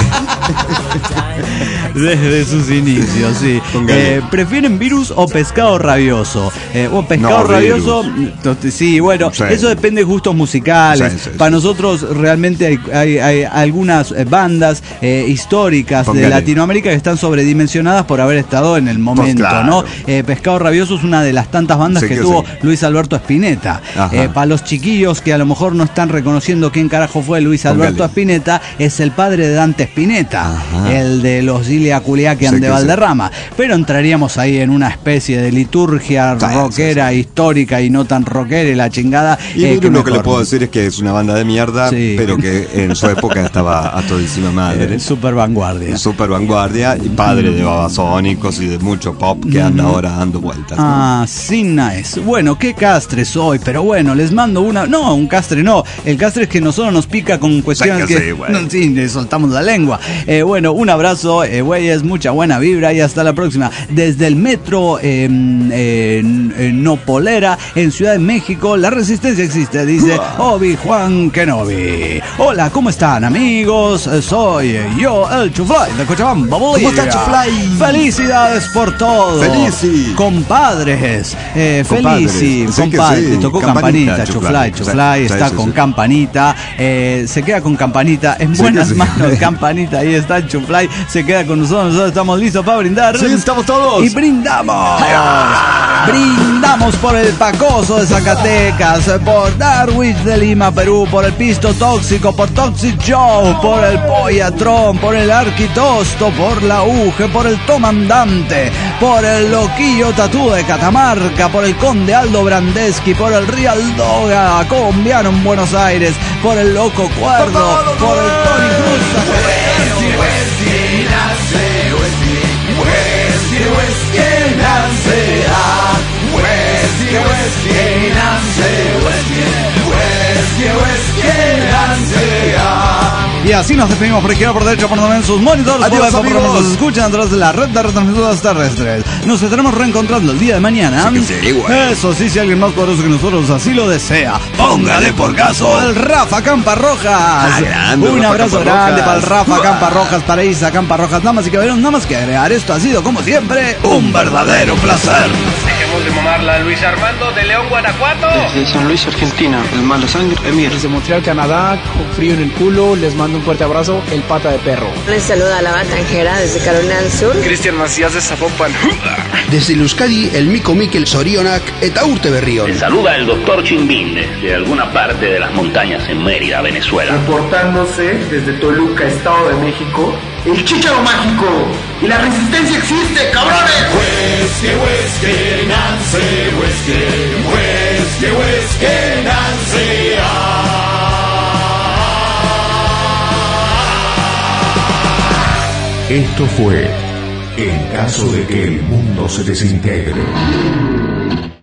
desde sus inicios, sí. ¿Prefieren Virus o Pescado Rabioso? O Pescado Rabioso, sí, bueno, sí. Eso depende de gustos musicales. Sí. Para nosotros realmente hay algunas bandas históricas de Latinoamérica que están sobredimensionadas por haber estado en el momento, claro. ¿No? Pescado Rabioso es una de las tantas bandas que tuvo Luis Alberto Spinetta. Para los chiquillos que a lo mejor no están reconociendo quién carajo fue Luis Alberto Spinetta, es el padre de Dante Spinetta, el de los Ilia Culiaquian de Valderrama. Pero entraríamos ahí en una especie de liturgia rockera, histórica y no tan rockera y la chingada. Y lo que le puedo decir es que es una banda de mierda, pero que en su época estaba a todísima madre. Super vanguardia. Super vanguardia y padre de Babasónicos y de mucho pop que anda ahora dando vueltas, ¿no? Sí, nice. Bueno, qué castre soy, pero bueno, les mando una... No, un castre no. El castre es que nosotros nos pica con cuestiones sí, le soltamos la lengua. Bueno, un abrazo, güeyes, mucha buena vibra y hasta la próxima. Desde el metro Nopolera, en Ciudad de México, la resistencia existe, dice Obi-Juan Kenobi. Hola, ¿cómo están, amigos? Soy yo, el Chuflay de Cochabamba, Bolivia. ¿Cómo está, Chuflay? Felicidades por todo. Felici. Compadres. Felici. Compadre. Tocó campanita, Chuflay está con campanita. Se queda con campanita en buenas manos. Campanita, ahí está Chuflay. Se queda con nosotros estamos listos para brindar. Sí, estamos todos. Y brindamos. Brindamos por el Pacoso de Zacatecas, por Darwich de Lima, Perú, por el Pisto Tóxico, por Toxic Joe, por el Pollatrón, por el Arquitosto, por la Uge, por el Tomandante, por el Loquillo Tatú de Catamarca, por el Conde Aldo Brandeski, por el Real Doga colombiano en Buenos Aires, por el Loco Cuerdo, por el Tony Cruz Y así nos despedimos por izquierda, por derecha, por donde ven sus monitores. Adiós, amigos. Nos escuchan a través de la red de retransmisoras terrestres. Nos estaremos reencontrando el día de mañana. Eso sí, si alguien más poderoso que nosotros así lo desea, póngale por caso el Rafa Camparrojas. Un abrazo grande para el Rafa Camparrojas, para Isa Camparrojas. Damas y caballeros, nada más que agregar, esto ha sido como siempre un verdadero placer. Dejemos de mamarla. Luis Armando de León, Guanajuato. Desde San Luis, Argentina, el Mala Sangre, Emir. Desde Montreal, Canadá, con frío en el culo, les mando un fuerte abrazo, el Pata de Perro. Les saluda a la Batanjera desde Carolina del Sur. Cristian Macías de Zapopan. Desde Euskadi, el Mico Miquel Sorionak, eta Urte Berrión. Les saluda el doctor Chimbín desde alguna parte de las montañas en Mérida, Venezuela. Reportándose desde Toluca, Estado de México, el Chícharo Mágico. Y la resistencia existe, cabrones. Esto fue En caso de que el mundo se desintegre.